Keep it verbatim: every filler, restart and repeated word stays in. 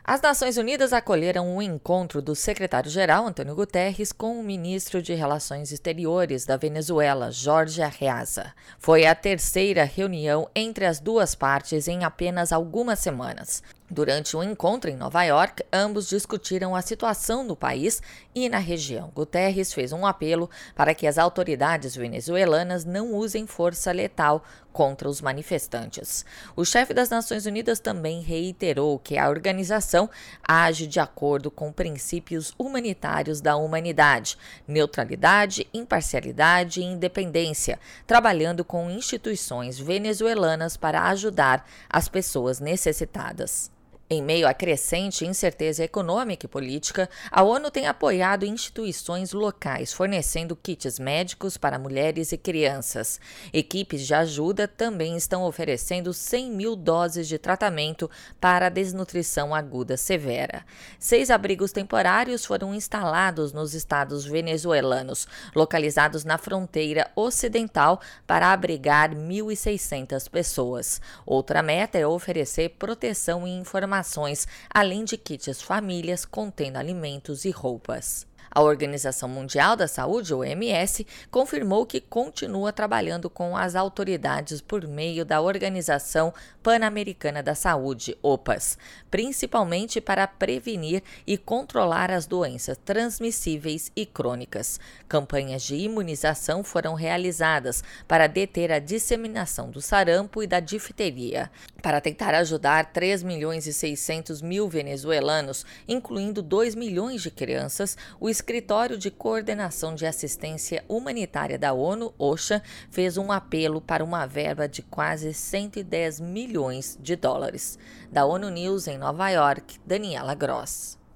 As Nações Unidas acolheram um encontro do secretário-geral, Antônio Guterres, com o ministro de Relações Exteriores da Venezuela, Jorge Arreaza. Foi a terceira reunião entre as duas partes em apenas algumas semanas. Durante um encontro em Nova York, ambos discutiram a situação no país e na região. Guterres fez um apelo para que as autoridades venezuelanas não usem força letal contra os manifestantes. O chefe das Nações Unidas também reiterou que a organização age de acordo com princípios humanitários da humanidade, neutralidade, imparcialidade e independência, trabalhando com instituições venezuelanas para ajudar as pessoas necessitadas. Em meio à crescente incerteza econômica e política, a ONU tem apoiado instituições locais, fornecendo kits médicos para mulheres e crianças. Equipes de ajuda também estão oferecendo cem mil doses de tratamento para a desnutrição aguda severa. Seis abrigos temporários foram instalados nos estados venezuelanos, localizados na fronteira ocidental, para abrigar mil e seiscentas pessoas. Outra meta é oferecer proteção e informação, além de kits famílias contendo alimentos e roupas. A Organização Mundial da Saúde, O M S, confirmou que continua trabalhando com as autoridades por meio da Organização Pan-Americana da Saúde, O P A S, principalmente para prevenir e controlar as doenças transmissíveis e crônicas. Campanhas de imunização foram realizadas para deter a disseminação do sarampo e da difteria. Para tentar ajudar três milhões e seiscentos mil venezuelanos, incluindo dois milhões de crianças, o Escritório de Coordenação de Assistência Humanitária da ONU, OCHA, fez um apelo para uma verba de quase cento e dez milhões de dólares. Da ONU News em Nova York, Daniela Gross.